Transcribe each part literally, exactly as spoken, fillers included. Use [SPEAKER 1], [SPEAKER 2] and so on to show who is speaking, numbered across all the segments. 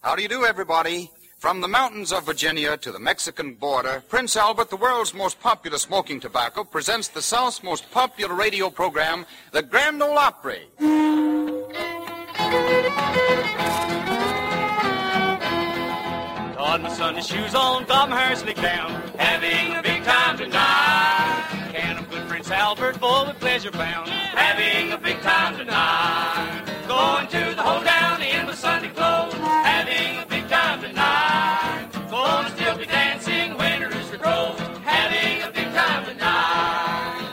[SPEAKER 1] How do you do, everybody? From the mountains of Virginia to the Mexican border, Prince Albert, the world's most popular smoking tobacco, presents the South's most popular radio program, the Grand Ole Opry.
[SPEAKER 2] Got my Sunday shoes on, got my hair slicked down, having a big time tonight. Can of good Prince Albert, full of pleasure bound, having a big time tonight. Going to the hold down in my Sunday clothes, having a big time tonight. Gonna still be dancing when the rooster crows, having a big time tonight.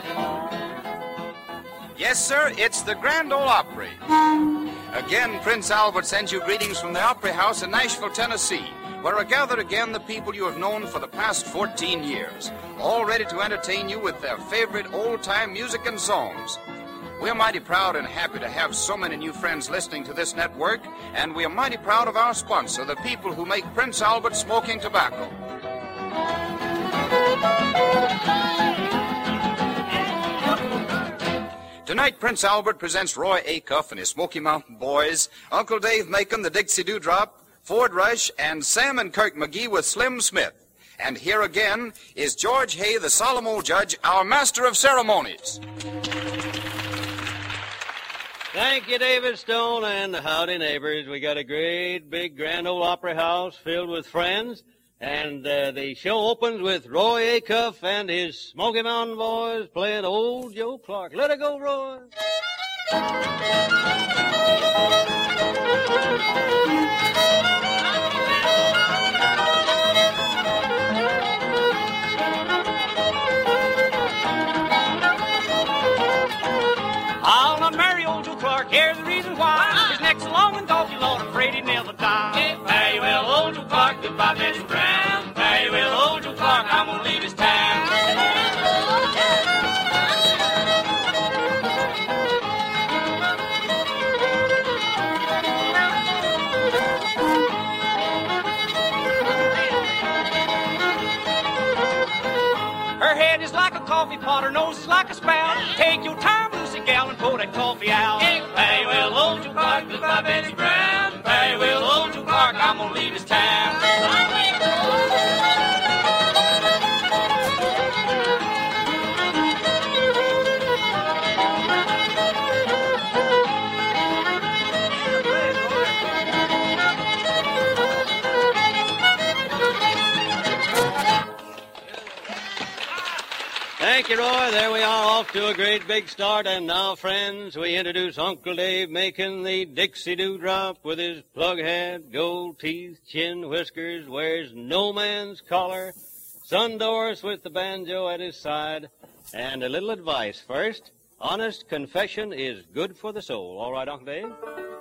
[SPEAKER 1] Yes, sir, it's the Grand Ole Opry. Again, Prince Albert sends you greetings from the Opry House in Nashville, Tennessee, where are gathered again the people you have known for the past fourteen years, all ready to entertain you with their favorite old-time music and songs. We're mighty proud and happy to have so many new friends listening to this network, and we are mighty proud of our sponsor, the people who make Prince Albert smoking tobacco. Tonight, Prince Albert presents Roy Acuff and his Smoky Mountain Boys, Uncle Dave Macon, the Dixie Dewdrop, Ford Rush, and Sam and Kirk McGee with Slim Smith. And here again is George Hay, the solemn old judge, our master of ceremonies.
[SPEAKER 3] Thank you, David Stone, and howdy, neighbors. We got a great big Grand Ole Opry House filled with friends, and uh, the show opens with Roy Acuff and his Smoky Mountain Boys playing Old Joe Clark. Let it go, Roy.
[SPEAKER 2] Here's the reason why. His neck's long and doggy long, afraid he'd never die. Very well, old Joe Clark, goodbye, Betsy Brown. Very well, old Joe Clark, I'm gonna leave his town. Her head is like a coffee pot, her nose is like a spout. Take your time, Lucy gal, and pour that coffee out. Very well, old Joe Clark, goodbye, Betsy Brown. Very well, old Joe Clark, I'm gonna leave his town.
[SPEAKER 3] Thank you, Roy. There we are, off to a great big start. And now, friends, we introduce Uncle Dave Macon, the Dixie Dewdrop, with his plug head, gold teeth, chin, whiskers, wears no man's collar, son Doris with the banjo at his side, and a little advice. First, honest confession is good for the soul. All right, Uncle Dave?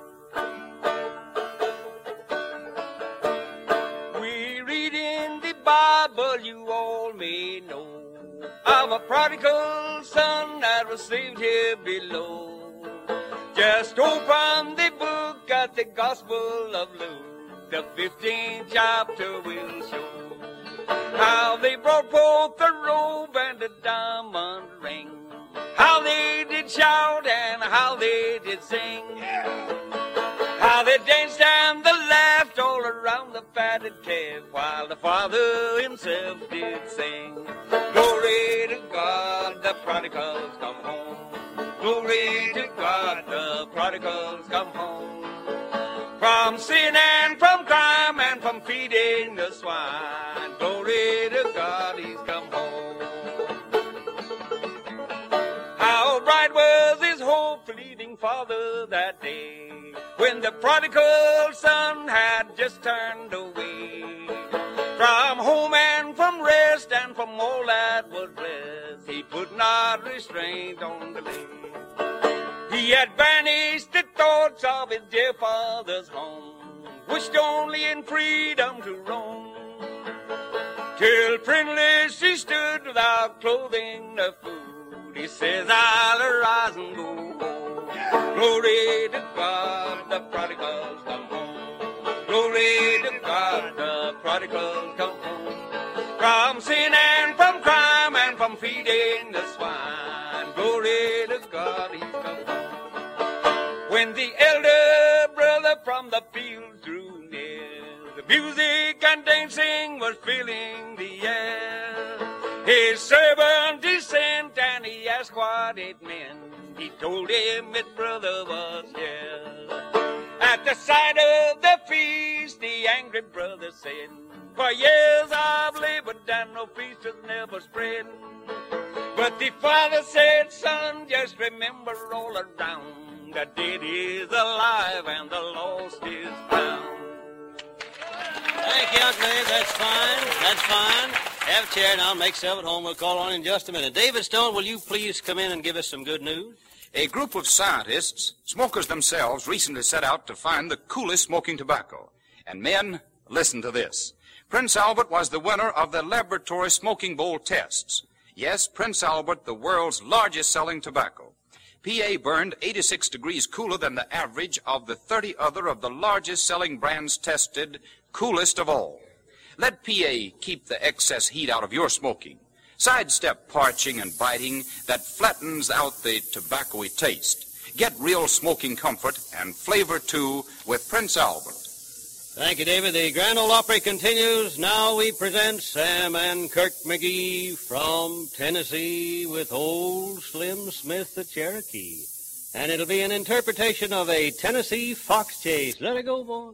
[SPEAKER 4] We read in the Bible, you all may know, of a prodigal son that was saved here below. Just open the book at the Gospel of Luke. The fifteenth chapter will show how they brought forth the robe and the diamond ring, how they did shout and how they did sing, how they danced and they laughed all around the fatted calf, while the Father himself did sing. Glory to God, the prodigals come home. Glory to God, the prodigals come home. From sin and from crime and from feeding the swine, glory to God, he's come home. How bright was his hope, leaving father that day, when the prodigal son had just turned away from home and from rest and from all that was blessed. He put not restraint on the lay. He had banished the thoughts of his dear father's home, wished only in freedom to roam, till friendless he stood without clothing or food. He says, I'll arise and go home. Glory to God, the prodigals come home. Glory to God, the prodigals come home. From sin and from crime and from feeding the swine, glory to God, he's come home. When the elder brother from the field drew near, Music and dancing was filling the air. His servant he sent and he asked what it meant. He told him his brother was here. At the sight of the feast, the angry brother said, for years I've labored and no feast has never spread. But the father said, son, just remember all around, the dead is alive and the lost is found.
[SPEAKER 3] Thank you, Uncle Dave. That's fine. That's fine. Have a chair now. Make yourself at home. We'll call on you in just a minute. David Stone, will you please come in and give us some good news?
[SPEAKER 1] A group of scientists, smokers themselves, recently set out to find the coolest smoking tobacco. And men, listen to this. Prince Albert was the winner of the laboratory smoking bowl tests. Yes, Prince Albert, the world's largest selling tobacco. P A burned eighty-six degrees cooler than the average of the thirty other of the largest selling brands tested, coolest of all. Let P A keep the excess heat out of your smoking. Sidestep parching and biting that flattens out the tobacco-y taste. Get real smoking comfort and flavor, too, with Prince Albert.
[SPEAKER 3] Thank you, David. The Grand Ole Opry continues. Now we present Sam and Kirk McGee from Tennessee with Old Slim Smith the Cherokee. And it'll be an interpretation of a Tennessee fox chase. Let it go, boy.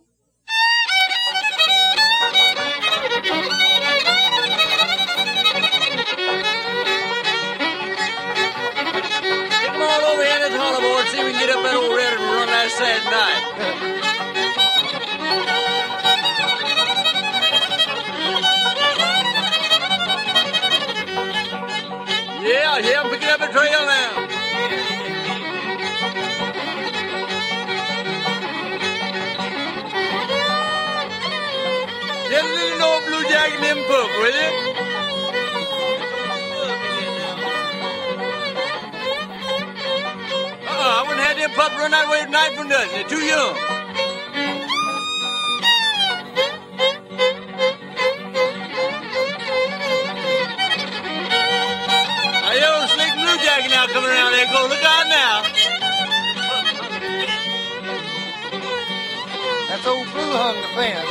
[SPEAKER 4] Come on over here in this hollow board, see if we can get up that old red and run that sad night. Yeah, yeah, I'm picking up the trail now. Get a little old blue jacket in them pup, will you? Uh-uh, I wouldn't have them pup run that way tonight for nothing. They're too young. Now coming around there, go look out now.
[SPEAKER 5] That's old Blue hung the fence.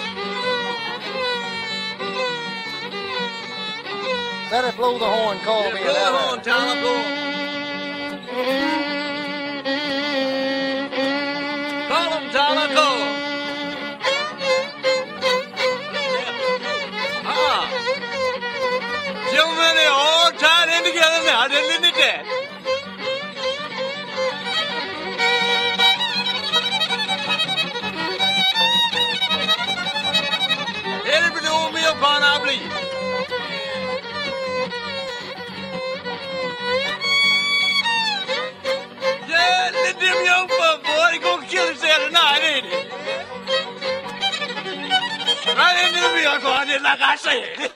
[SPEAKER 5] Better blow the horn, call
[SPEAKER 4] yeah,
[SPEAKER 5] me.
[SPEAKER 4] Blow the horn, Tyler, blow. Call him, Tyler, call him. Uh-uh. Gentlemen, they're all tied in together now, didn't they, Dad? Headed for the old mill pond, I believe. Yeah, let them young fuck, boy, they gonna kill himself tonight, ain't he? Right into the mill pond, just like I said.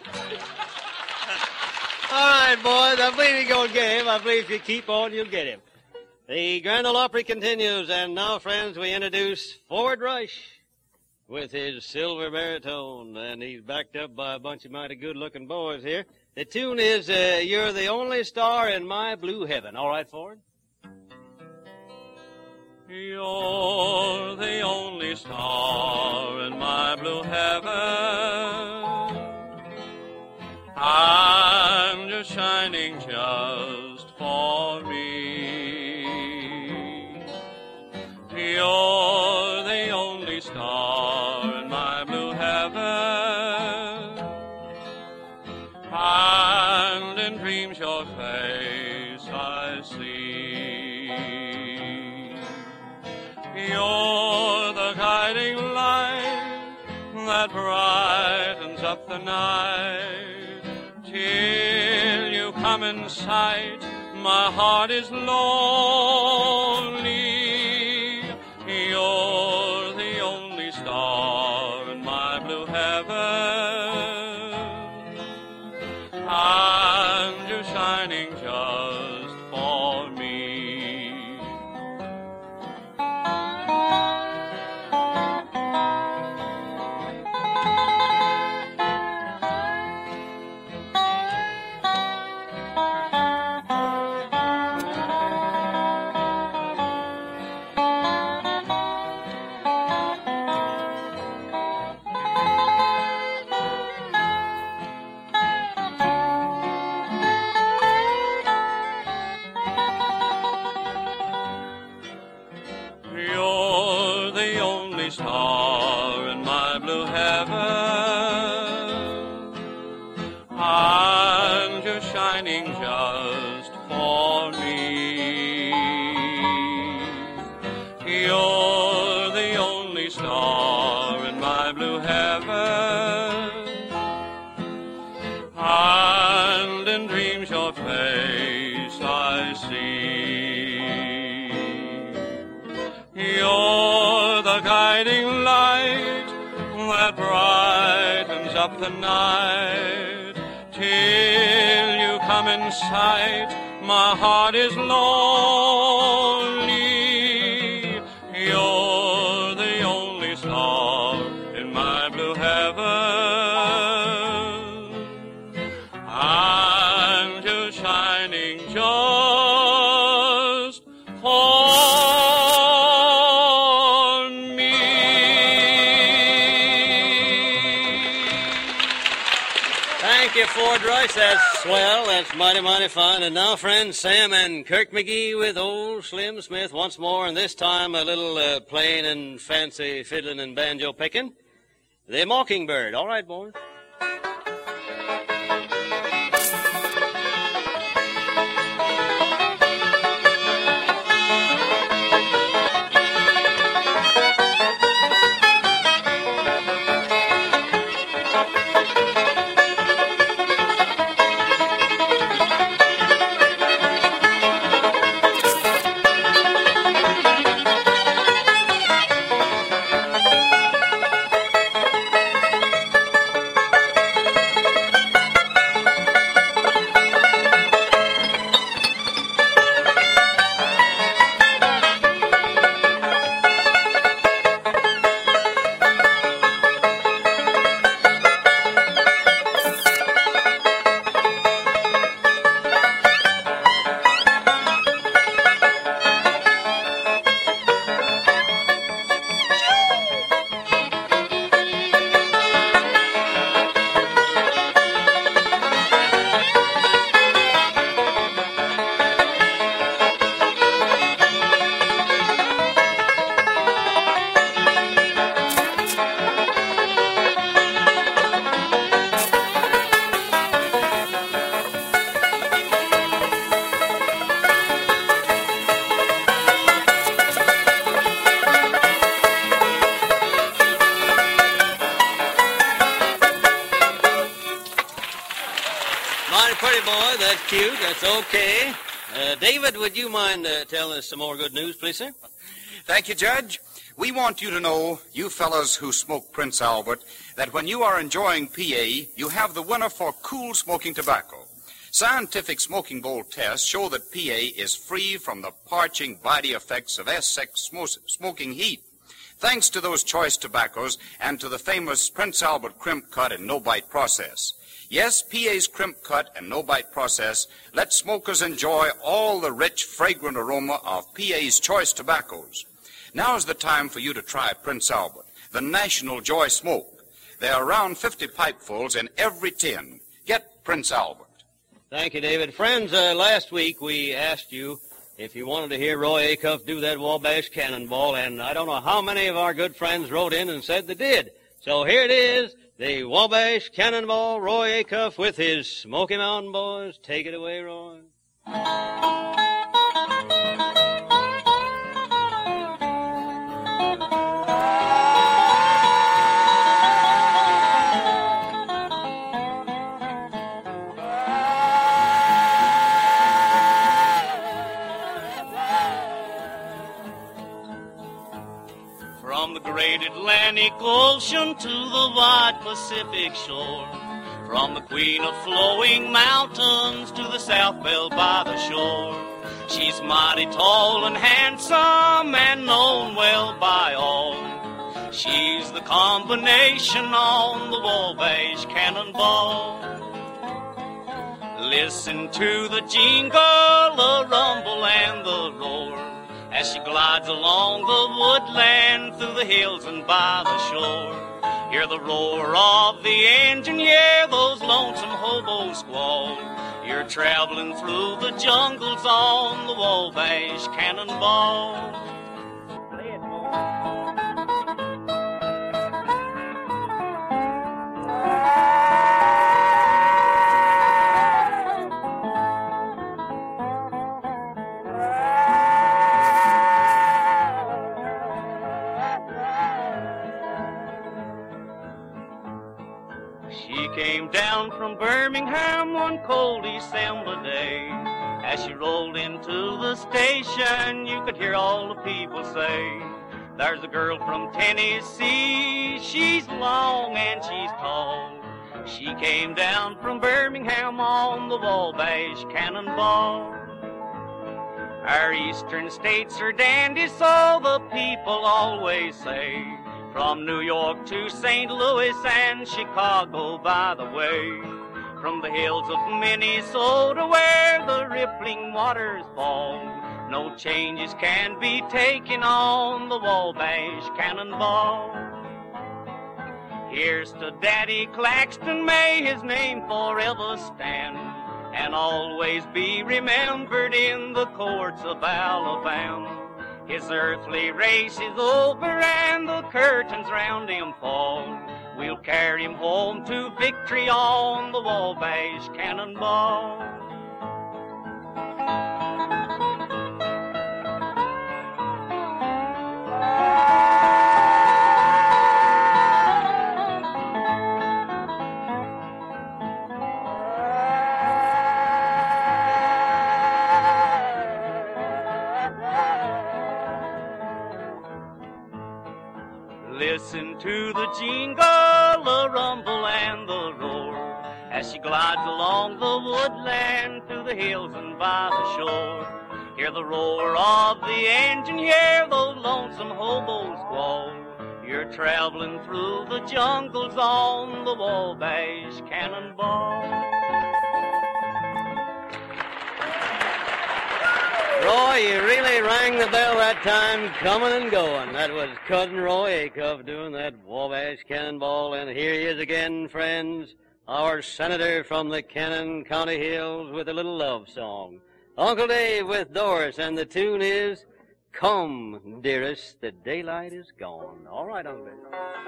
[SPEAKER 3] All right, boys, I believe you're going to get him. I believe if you keep on, you'll get him. The Grand Ole Opry continues, and now, friends, we introduce Ford Rush with his silver baritone, and he's backed up by a bunch of mighty good-looking boys here. The tune is, uh, You're the Only Star in My Blue Heaven. All right, Ford?
[SPEAKER 2] You're the only star in my blue heaven. I'm just shining just for me. You're the only star in my blue heaven. And in dreams your face I see. You're the guiding light that brightens up the night. Till you come in sight, my heart is lonely. You're the only star in my blue heaven. And you're shining just for me.
[SPEAKER 6] star in my blue heaven, and you're shining just for me. You're the only star in my blue heaven, and in dreams your face I see. You're the guiding light that brightens up the night. Till you come in sight, my heart is lonely. You're the only star in my blue heaven, and you're shining just for me.
[SPEAKER 3] Thank you, Ford Royce. That's swell. That's mighty, mighty fine. And now, friends, Sam and Kirk McGee with old Slim Smith once more, and this time a little uh, plain and fancy fiddling and banjo picking. The Mockingbird. All right, boys. That's cute. That's okay. Uh, David, would you mind uh, telling us some more good news, please, sir?
[SPEAKER 1] Thank you, Judge. We want you to know, you fellas who smoke Prince Albert, that when you are enjoying P A, you have the winner for cool smoking tobacco. Scientific smoking bowl tests show that P A is free from the parching body effects of S six smoking heat, thanks to those choice tobaccos and to the famous Prince Albert crimp cut and no-bite process. Yes, P A's crimp cut and no-bite process let smokers enjoy all the rich, fragrant aroma of P A's choice tobaccos. Now's the time for you to try Prince Albert, the national joy smoke. There are around fifty pipefuls in every tin. Get Prince Albert.
[SPEAKER 3] Thank you, David. Friends, uh, last week we asked you if you wanted to hear Roy Acuff do that Wabash Cannonball, and I don't know how many of our good friends wrote in and said they did. So here it is. The Wabash Cannonball, Roy Acuff with his Smoky Mountain Boys. Take it away, Roy.
[SPEAKER 2] From the great Atlantic Ocean to the wide Pacific shore, from the queen of flowing mountains to the South Belle by the shore, she's mighty tall and handsome and known well by all. She's the combination on the Wabash Cannonball. Listen to the jingle, the rumble, and the roar as she glides along the woodland, through the hills and by the shore. Hear the roar of the engine, yeah, those lonesome hobos squall. You're traveling through the jungles on the Wabash Cannonball.
[SPEAKER 3] She came down from Birmingham one cold December day. As she rolled into the station, you could hear all the people say, there's a girl from Tennessee, she's long and she's tall. She came down from Birmingham on the Wabash Cannonball. Our eastern states are dandies, so the people always say, from New York to Saint Louis and Chicago, by the way. From the hills of Minnesota where the rippling waters fall, no changes can be taken on the Wabash Cannonball. Here's to Daddy Claxton, may his name forever stand, and always be remembered in the courts of Alabama. His earthly race is over and the curtains round him fall. We'll carry him home to victory on the Wabash Cannonball. Listen to the jingle, the rumble, and the roar as she glides along the woodland through the hills and by the shore. Hear the roar of the engine, hear those lonesome hobos squall. You're traveling through the jungles on the Wabash Cannonball. Roy, you really rang the bell that time, coming and going. That was Cousin Roy Acuff doing that Wabash Cannonball. And here he is again, friends, our senator from the Cannon County Hills with a little love song. Uncle Dave with Doris, and the tune is, Come, Dearest, the Daylight is Gone. All right, Uncle Dave.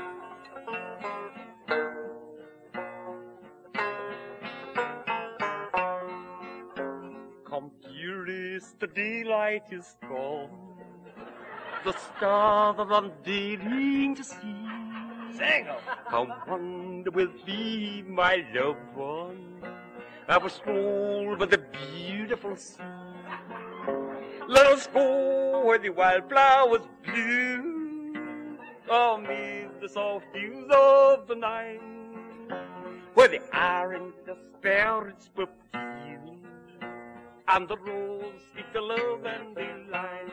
[SPEAKER 7] Come, dearest, the daylight is gone. The stars are unveiling to see.
[SPEAKER 4] Sing 'em.
[SPEAKER 7] Come wander with me, my loved one. I will stroll by the beautiful sea. Let us go where the wildflowers bloom, amid the soft dews of the night, where the iron the sparrows perfume, and the rose speak the love and delight.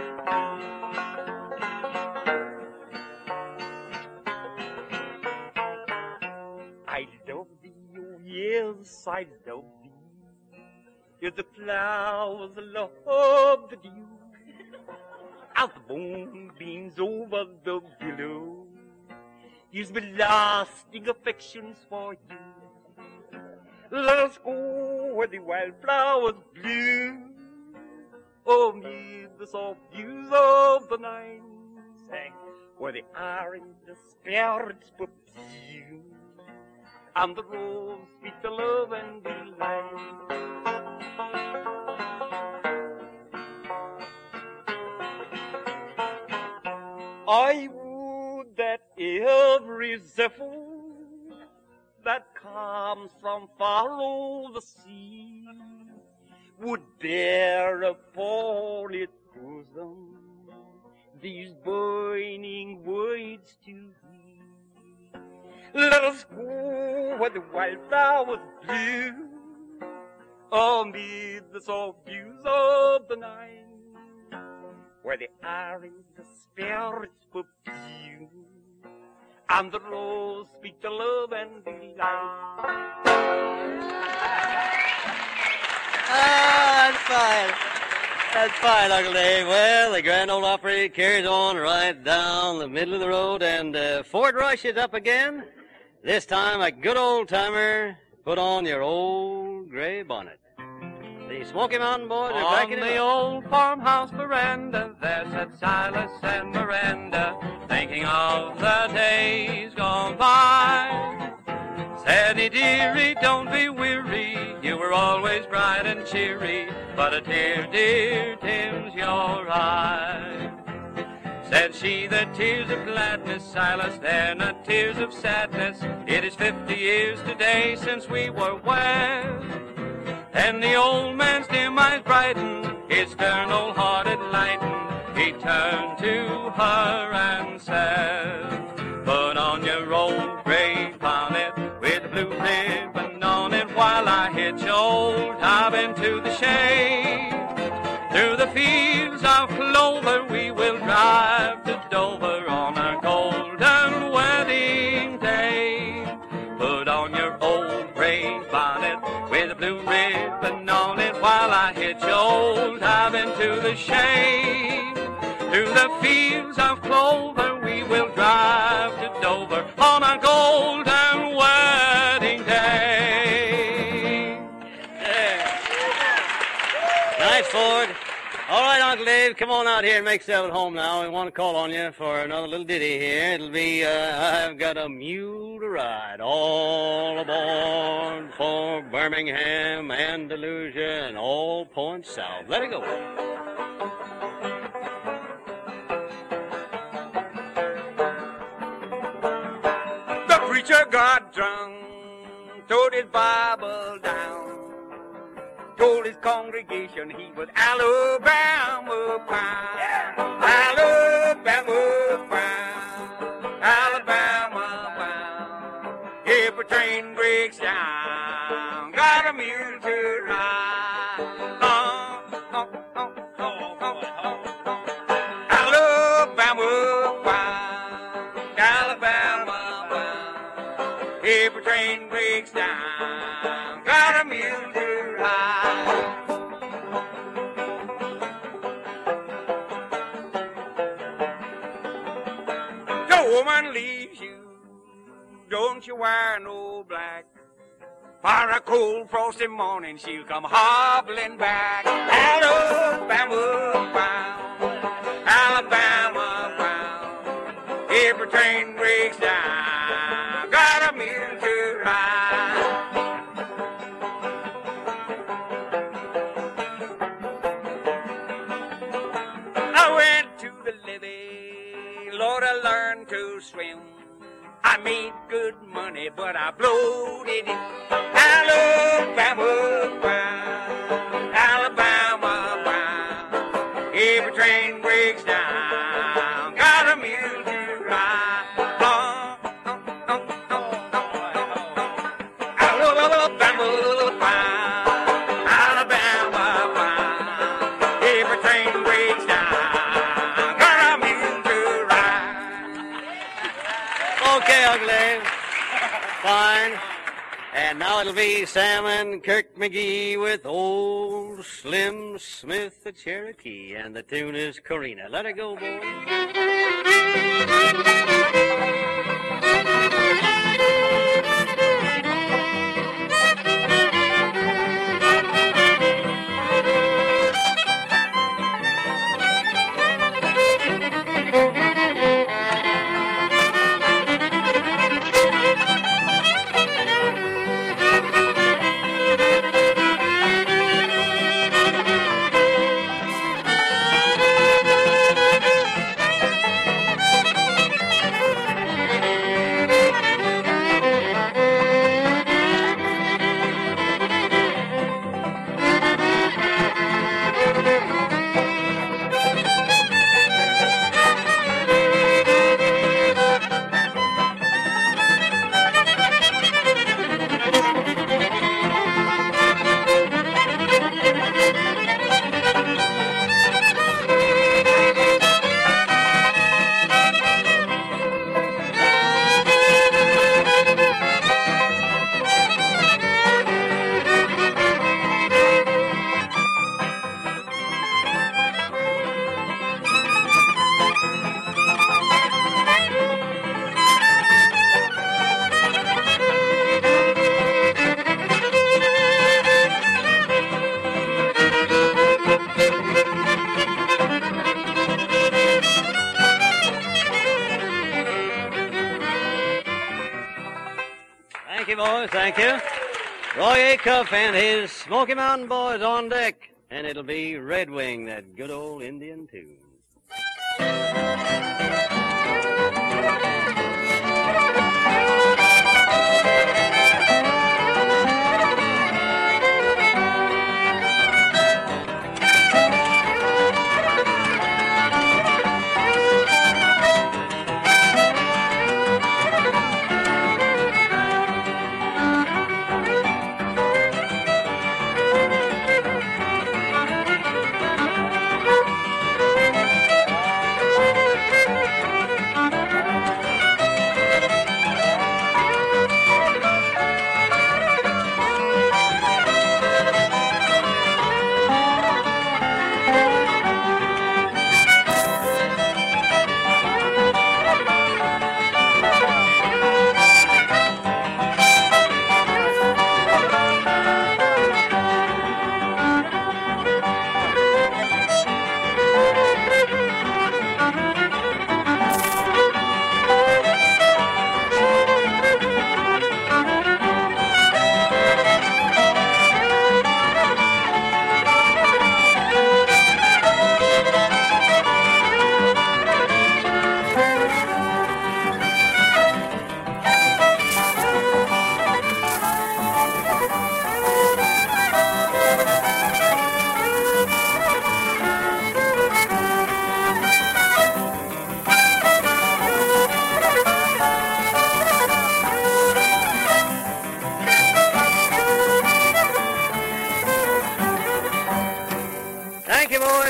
[SPEAKER 7] I love thee, oh yes, I love thee. If the flowers love the dew, as the moonbeams over the billow, gives me lasting affections for you. Let us go where the wildflowers bloom, amid the soft dews of the night, sing, where the iron the sparrows perfume, and the rose speak the love and delight. I would that every zephyr that comes from far over the sea would bear upon its bosom these burning words to me. Let us go where the wildflowers bloom, amid the soft dews of the night, where the iron the sparrows perfume, and the rose speak the love and delight.
[SPEAKER 3] Ah, that's fine. That's fine, Uncle Dave. Well, the Grand Ole Opry carries on right down the middle of the road, and uh, Fort Rush is up again. This time, a good old-timer, put on your old gray bonnet. The Smoky Mountain Boys are
[SPEAKER 2] On
[SPEAKER 3] backing it
[SPEAKER 2] the
[SPEAKER 3] up.
[SPEAKER 2] old farmhouse veranda, there sat Silas and Miranda, thinking of the days gone by. Sadie, dearie, don't be weary, you were always bright and cheery, but a tear, dear, dims your eye. Said she, the tears of gladness, Silas, they're not tears of sadness. It is fifty years today since we were wed. And the old man's dim eyes brightened, his stern old heart it lightened. He turned to her and said, put on your old gray bonnet with a blue ribbon on it while I hitch old Hob into the shade. Through the fields of clover we will drive to Dover on our golden wedding day. Put on your old gray bonnet with a blue ribbon on it while I hitch old Hob into the shade. Through the fields of clover we will drive to Dover on our golden wedding day.
[SPEAKER 3] Yeah. Nice, Ford. All right, Uncle Dave, come on out here and make yourself at home now. We want to call on you for another little ditty here. It'll be, uh, I've got a mule to ride. All aboard for Birmingham, Andalusia, and all points south. Let it go.
[SPEAKER 4] The preacher got drunk, throwed his Bible down, told his congregation he was Alabama bound. Alabama bound. Alabama bound. If a train breaks down, got a mule to ride. Uh, uh, uh, uh, uh, uh, uh. Alabama bound. Alabama bound. If a train breaks down, got a mule to ride. The woman leaves you, don't you wear no black. For a cold frosty morning she'll come hobbling back. Alabama bound, Alabama bound. If a train breaks down, got a mule to ride. I went to the levee, Lord, I learned to swim. I made good money, but I blowed it in. Alabama bound, Alabama bound. If a train breaks down, got a mule to ride. Uh, uh, uh, uh, uh, uh. Alabama bound, Alabama bound. If a train breaks down, got a mule to ride.
[SPEAKER 3] Okay, Uncle Dave. Fine. And now it'll be Sam and Kirk McGee with Old Slim Smith, the Cherokee, and the tune is Corina. Let it go, boy. Thank you, boys. Thank you. Roy Acuff and his Smoky Mountain Boys on deck. And it'll be Red Wing, that good old Indian tune.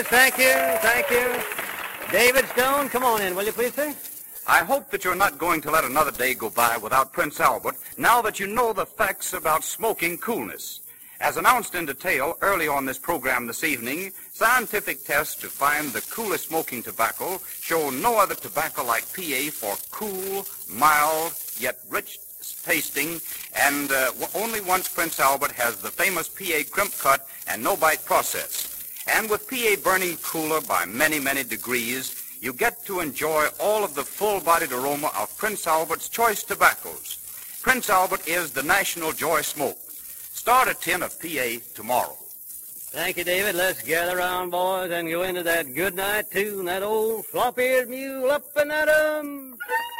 [SPEAKER 3] Yes, thank you, thank you. David Stone, come on in, will you please, sir?
[SPEAKER 1] I hope that you're not going to let another day go by without Prince Albert, now that you know the facts about smoking coolness. As announced in detail early on this program this evening, scientific tests to find the coolest smoking tobacco show no other tobacco like P A for cool, mild, yet rich tasting, and uh, only once Prince Albert has the famous P A crimp cut and no-bite process. And with P A burning cooler by many, many degrees, you get to enjoy all of the full-bodied aroma of Prince Albert's choice tobaccos. Prince Albert is the national joy smoke. Start a tin of P A tomorrow.
[SPEAKER 3] Thank you, David. Let's gather around, boys, and go into that goodnight tune, that old flop-eared mule up and at 'em.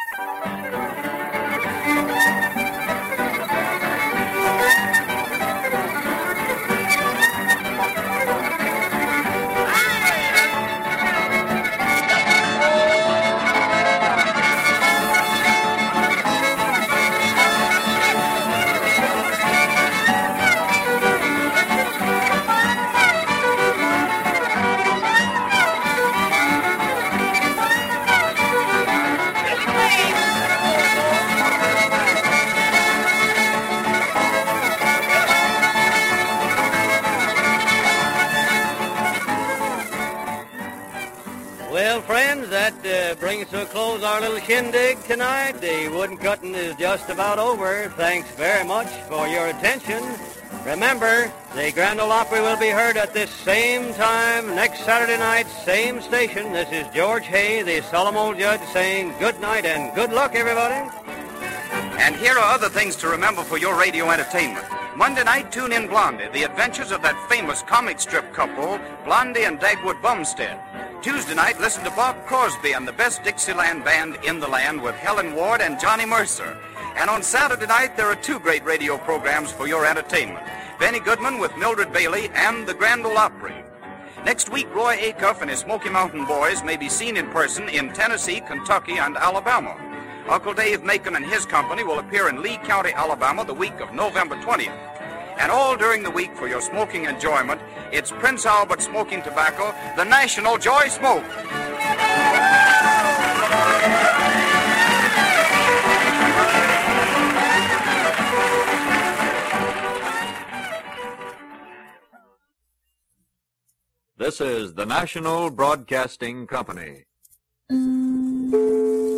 [SPEAKER 3] Well, friends, that uh, brings to a close our little shindig tonight. The wood cutting is just about over. Thanks very much for your attention. Remember, the Grand Ole Opry will be heard at this same time next Saturday night, same station. This is George Hay, the solemn old judge, saying good night and good luck, everybody.
[SPEAKER 1] And here are other things to remember for your radio entertainment. Monday night, tune in Blondie, the adventures of that famous comic strip couple, Blondie and Dagwood Bumstead. Tuesday night, listen to Bob Crosby and the best Dixieland band in the land with Helen Ward and Johnny Mercer. And on Saturday night, there are two great radio programs for your entertainment. Benny Goodman with Mildred Bailey and the Grand Ole Opry. Next week, Roy Acuff and his Smoky Mountain Boys may be seen in person in Tennessee, Kentucky, and Alabama. Uncle Dave Macon and his company will appear in Lee County, Alabama, the week of November twentieth. And all during the week for your smoking enjoyment, it's Prince Albert Smoking Tobacco, the National Joy Smoke.
[SPEAKER 8] This is the National Broadcasting Company.